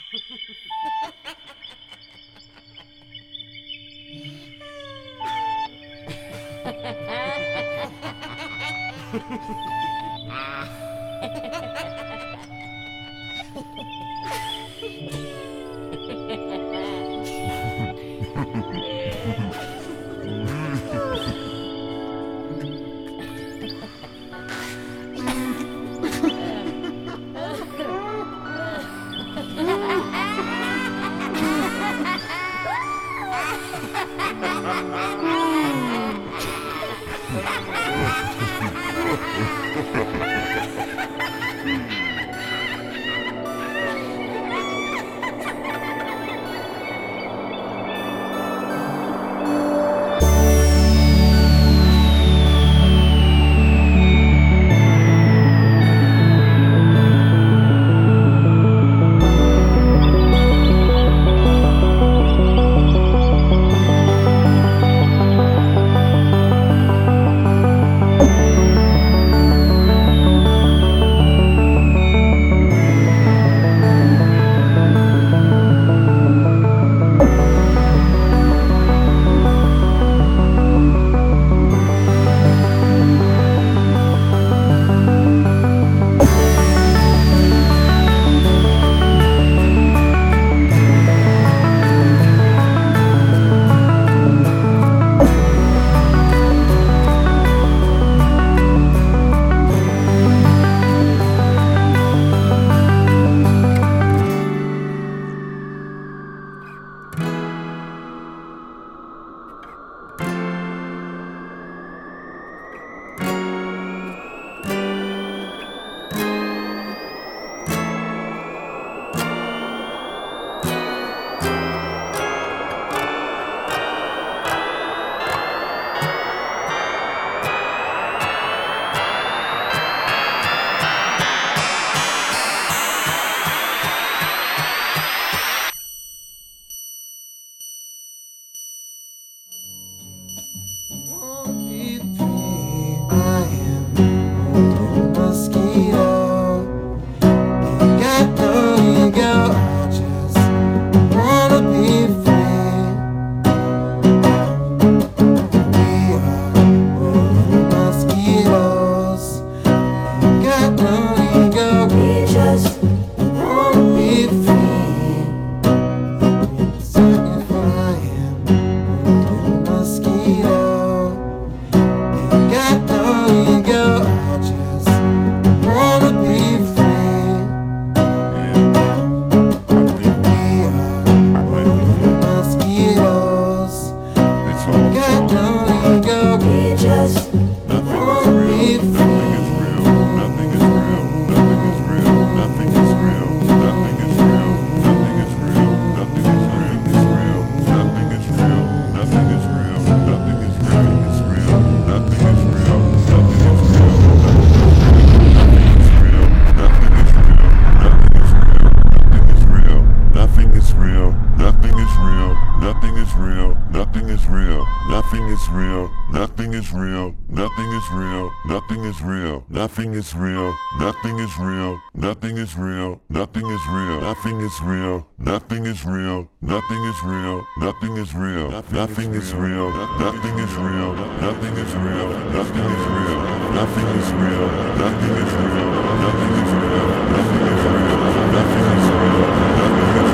Nothing is real, nothing is real, nothing is real, nothing is real, nothing is real, nothing is real, nothing is real, nothing is real, nothing is real, nothing is real, nothing is real, nothing is real, nothing is real, nothing is real, nothing is real, nothing is real, nothing is real, nothing is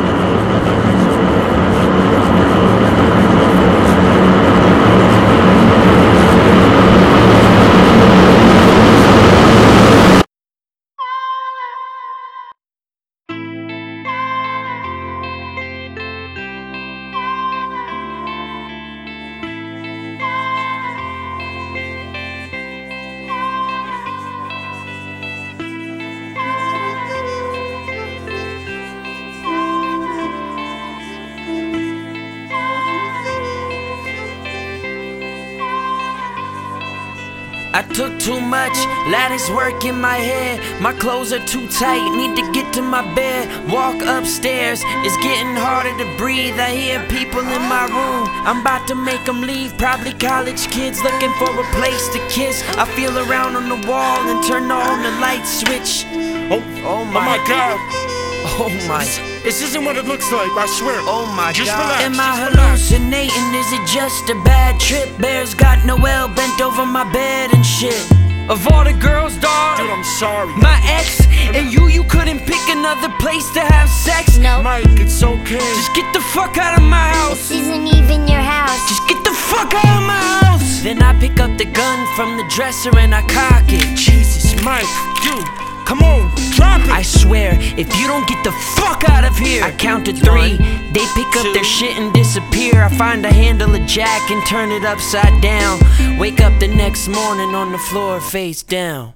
I took too much lattice work in my head. My clothes are too tight, need to get to my bed. Walk upstairs, it's getting harder to breathe. I hear people in my room, I'm about to make them leave. Probably college kids looking for a place to kiss. I feel around on the wall and turn on the light switch. Oh my God. Oh my. This isn't what it looks like, I swear. Oh my Just God. relax. Am I just relax. hallucinating? Is it just a bad trip? Bears got Noel bent over my bed and shit. Of all the girls, dawg, Dude, I'm sorry. my ex and you couldn't pick another place to have sex. No, Mike, it's okay. Just get the fuck out of my house. this isn't even your house. Just get the fuck out of my house. Then I pick up the gun from the dresser and I cock it. Jesus, Mike, you. Come on, drop it. I swear, if you don't get the fuck out of here. I count to 3, they pick up their shit and disappear. I find a handle of Jack and turn it upside down. Wake up the next morning on the floor face down.